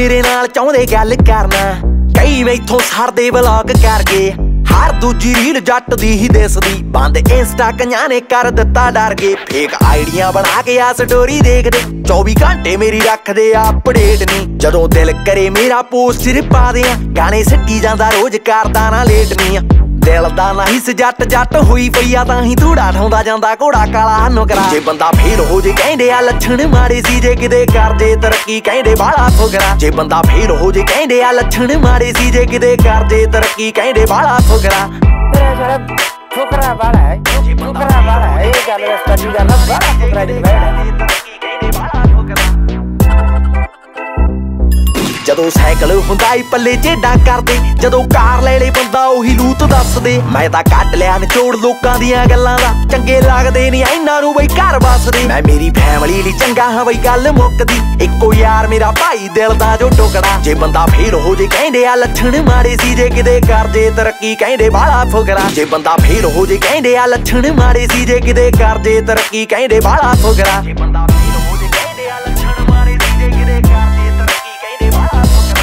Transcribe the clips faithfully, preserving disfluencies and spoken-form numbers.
मेरे नाल चाहुंदे गल करना। कई मैथों सड़दे व्लॉग कर गए, हर दूजी रील जट दी ही दिसदी। बंद इंस्टा कईयां ने कर दिता डर गए, फेक आईडियां बना के आ स्टोरी देखदे। चौबी घंटे मेरी रखदे अपडेट नी, जदों दिल करे मेरा पोस्ट पा दियां। गाने सट्टी जांदा रोज करदा ना लेट नी, दिल दा नहीं सजट जट हुई पई आ तां ही धूड़ा ठौंदा जांदा घोड़ा काला नुकरा। जे बंदा फेल हो जे कहंदे आ लक्षण माड़े सी, जे किते कर जे तरक्की कहंदे बाला फुकरा। जे बंदा फेल हो जे कहंदे आ लक्षण माड़े सी, जे किते कर जे तरक्की कहंदे बाला फुकरा। तेरा सारा फुकरा वाला है, फुकरा वाला है, ये गल सच्ची गल है, बड़ा फुकरा दी बैठ। जदों साइकिल हुंदा ही पल्ले झेडां करदे, जदों कार ले ले बंदा ओही लूत दसदे। मैं तां कट लिया निचोड़ लोकां दियां गल्लां दा, चंगे लगदे नी इन्हां नूं बई घर बसदे। मैं मेरी फैमिली लई चंगा हां बई गल मुक्कदी, इक्को यार मेरा भाई दिल दा जो टुकड़ा। जे बंदा फेल हो जे कहंदे आ लक्षण माड़े सी, जे किते कर जे तरक्की कहंदे बाला फुकरा। जे बंदा फेल हो जे कहंदे आ लक्षण माड़े सी, जे किते कर जे तरक्की कहंदे बाला फुकरा। जे बंदा फेल हो जे कहंदे आ लक्षण माड़े सी, जे किते कर जे तरक्की कहंदे बाला फुकरा।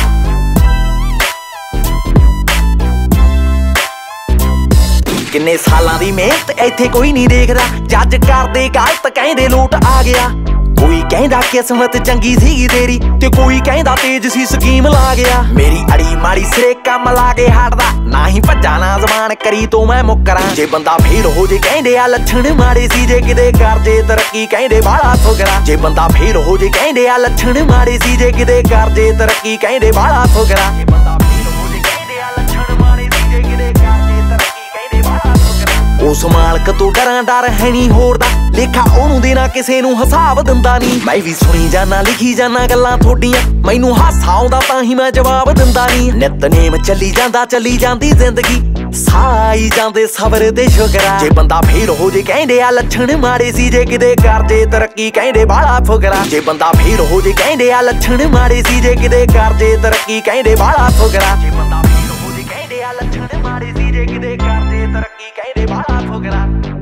किन्ने सालां दी मेहनत इत्थे कोई नहीं देखदा, जज करदे गलत कहंदे लोट आ गया। कोई कहंदा किस्मत चंगी सीगी तेरी, ते कोई कहंदा तेज सी स्कीम ला गया। मेरी अड़ी माड़ी सिरे कम ला के हटदा, ना ही भज्जा ना जबान करी तो मैं मुकरा। जे बंदा फेल हो जे कहंदे आ लक्षण माड़े सी, जे किते कर जे तरक्की कहंदे बाला फुकरा। जे बंदा फेल हो जे कहंदे आ लक्षण माड़े सी, जे किते कर जे तरक्की कहंदे बाला फुकरा। जे बंदा फेल हो जे कहंदे आ लक्षण माड़े सी, जे किते कर जे तरक्की कहंदे बाला फुकरा। उस मालक तो डरां डर है नी होर दा, लेखा ओनू देना किसे नू हिसाब दिंदा नी। मैं भी सुनी जाना लिखी जाना गल्लां थोडियां, मैनू हासा आउंदा तां ही मैं जवाब दिंदा नी। नितनेम चली जांदा चली जांदी जिंदगी, साई जांदे सबर दे शुकरा। जे बंदा फेल हो जे कहंदे आ लक्षण माड़े सी, जे किते कर जे तरक्की कहंदे बाला फुकरा। जे बंदा फेल हो जे कहंदे आ लक्षण माड़े सी, जे किते कर जे तरक्की कहंदे बाला फुकरा। जे बंदा फेल हो जे कहंदे आ लक्षण माड़े सी, जे किते कर जे तरक्की कहंदे बाला फुकरा।